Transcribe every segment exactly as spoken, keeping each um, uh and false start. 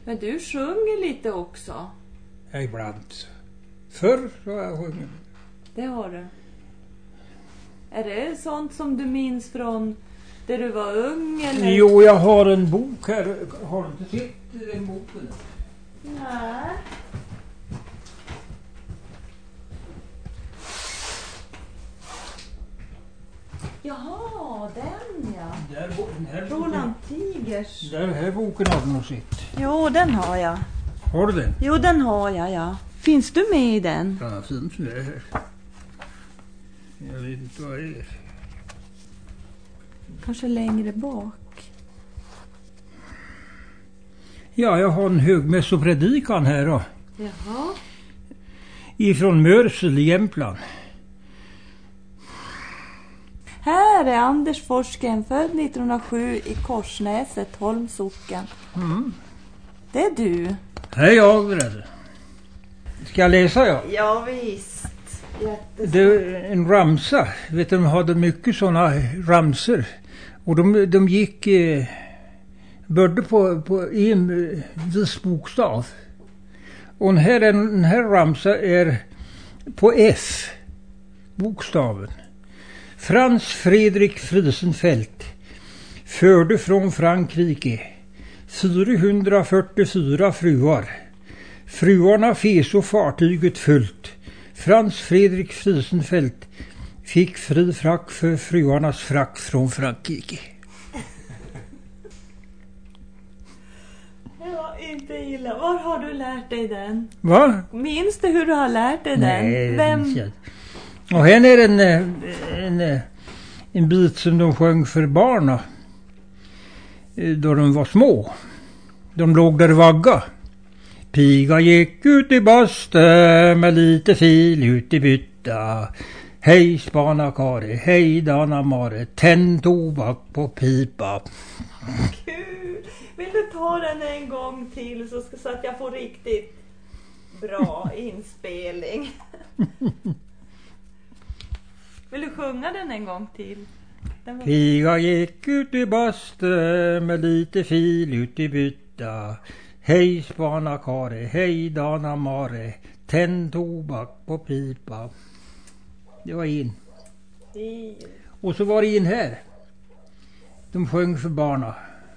Men du sjunger lite också. Ja, ibland. Förr har jag sjungit. Det har du. Är det sånt som du minns från där du var ung? Eller? Jo, jag har en bok här. Har du inte sett den boken? Nej. Jaha, den ja. Där, den här Roland Tigers. Den här boken har du nog sett. Jo, den har jag. Har du den? Jo, den har jag, ja. Finns du med i den? Ja, finns det här. Jag vet inte vad det är. Kanske längre bak. Ja, jag har en högmässopredikan här då. Jaha. Ifrån Mörsel i Jämtland. Här är Anders Forsgren, född nittonhundrasju i Korsnäset, Holmsocken. Mm. Det är du. Hej, jag berättar. Ska jag läsa, ja? Ja, visst. Det är en ramsa. Vet du, de hade mycket sådana ramser. Och de, de gick... Eh, började på, på en viss bokstav. Och den här, den här ramsa är på F. Bokstaven. Frans Fredrik Friesenfeldt förde från Frankrike fyrahundrafyrtiofyra fruar. Fruarna feso fartyget fullt. Frans Fredrik Friesenfeldt fick fri frack för fruarnas frack från Frankrike. Ja, inte illa. Var har du lärt dig den? Va? Minns du hur du har lärt dig Nej, den? Vem? det och här är en, en, en, en bit som de sjöng för barna då de var små. De låg där vagga. Piga gick ut i baste med lite fil ut i bytta. Hej spanakare, hej danamare, tänd tobak på pipa. Kul! Vill du ta den en gång till så, ska, så att jag får riktigt bra inspelning? Vill du sjunga den en gång till? Den var... Piga gick ut i baste med lite fil ut i bytta. Hej spanakare, hej danamare, tänd tobak på pipa. Det var in. Och så var det in här. De sjöng för barna.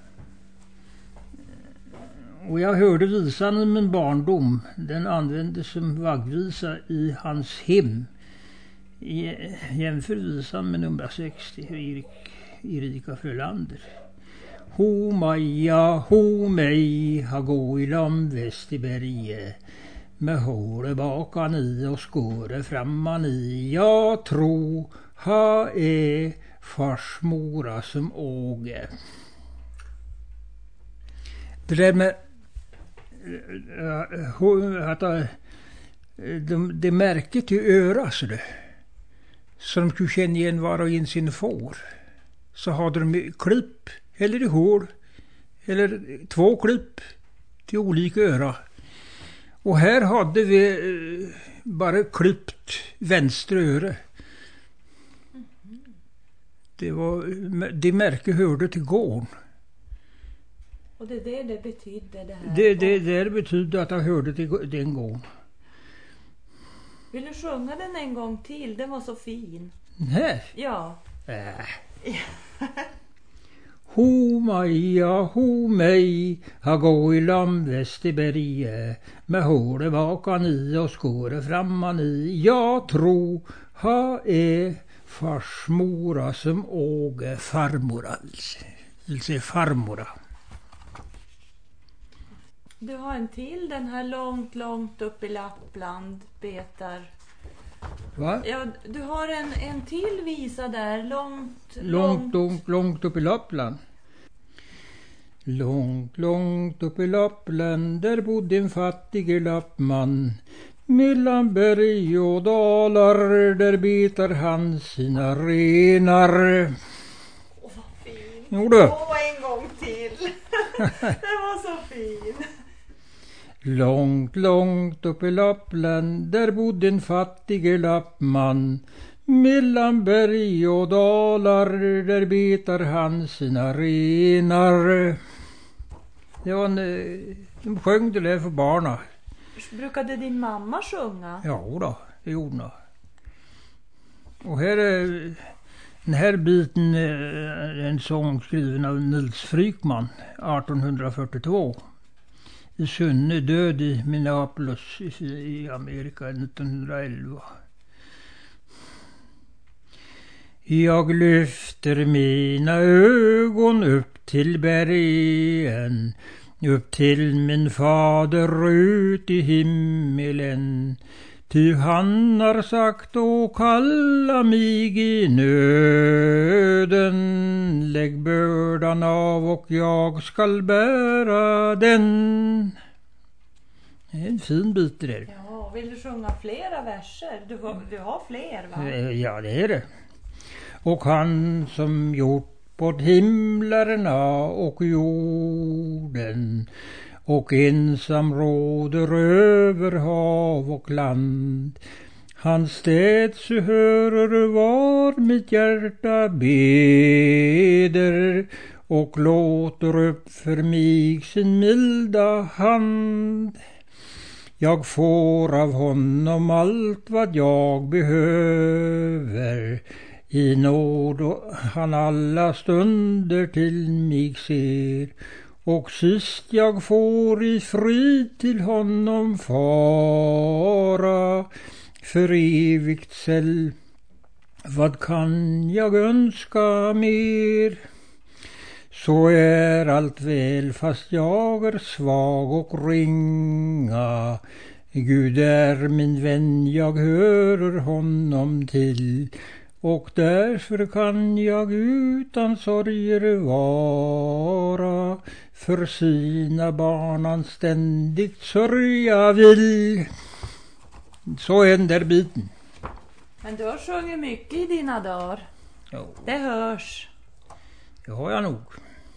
Och jag hörde visan i min barndom. Den användes som vaggvisa i hans hem. Jämför visan med nummer sextio, Erik, Erika Frölander. Ho Maja, ho mig, ha gå i Lamväst i berge. Med håle bakan i och skåre framman i. Jag tror ha är farsmora som åge. Det där med att de, det märket i öra så det. Så de skulle känna igen var och en sin får. Så hade de klipp eller i hål eller två klipp till olika öra. Och här hade vi bara klippt vänster öre. Det var det märke hörde till gården. Och det är det det betydde det här? Det, det, det betydde att jag hörde till den gården. Vill du sjunga den en gång till? Den var så fin. Nej. Ja. Äh. Ho Maja, ho mig, ha gå i Lamväst i berge. Med håle bakan i och skåre framman i. Jag tror ha är farsmora som åge farmora. Vill säga farmora. Du har en till, den här långt, långt upp i Lappland betar. Va? Ja, du har en, en till visa där, långt, långt, långt, långt upp i Lappland. Långt, långt upp i Lappland, där bodde en fattig lappman. Mellan berg och dalar, där betar han sina renar. Åh, vad fin. Jo du. Åh, en gång till. Det var så fin. Långt, långt upp i Lappland, där bodde en fattig lappman. Mellan berg och dalar, där betar han sina renar. Det var en, eh, de sjöng det där för barna. Brukade din mamma sjunga? Ja då, det gjorde hon. Och här är den här biten är en sång skriven av Nils Frykman arton fyrtiotvå. I Sunne, död i Minneapolis i, i Amerika nittonhundraelva. Jag lyfter mina ögon upp till bergen, upp till min fader ut i himmelen. Ty han har sagt och kalla mig i nöden. Lägg bördan av och jag skall bära den. Det är en fin bit det där. Ja, vill du sjunga flera verser? Du, du har fler, va? Ja, det är det. Och han som gjort både himlarna och jorden och ensam råder över hav och land. Han städs hörer var mitt hjärta beder och låter upp för mig sin milda hand. Jag får av honom allt vad jag behöver. I nåd och han alla stunder till mig ser. Och sist jag får i frid till honom fara. För evigt säll, vad kan jag önska mer? Så är allt väl fast jag är svag och ringa. Gud är min vän, jag hörer honom till. Och därför kan jag utan sorger vara. För sina barn han ständigt sörja vill. Så är den där biten. Men du har sjungit mycket i dina dagar. Jo. Det hörs. Det har jag nog.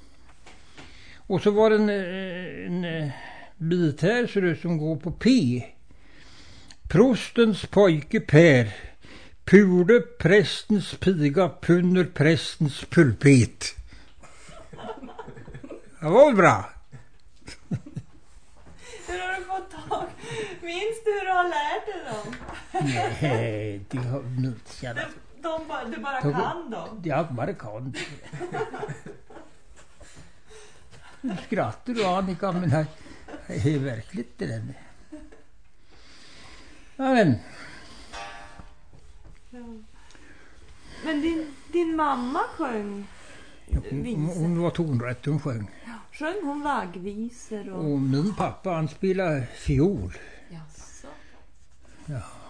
Och så var det en, en bit här så det som går på P. Prostens pojke Per. Purde prästens piga punner prästens pulpet. Det var bra. Hur har du fått tag? Minns du hur du har lärt dig dem? Nej, det har minns jag. De, de bara, du bara de, kan dem? Jag bara kan. Nu skrattar du, Annika, men det är verkligt det där. Ja, men. Ja. Men din, din mamma sjöng hon, hon var tonrätt, hon sjöng. Ja, sjöng hon vaggvisor? Och... och min pappa han spelade fiol. Jaså? Ja.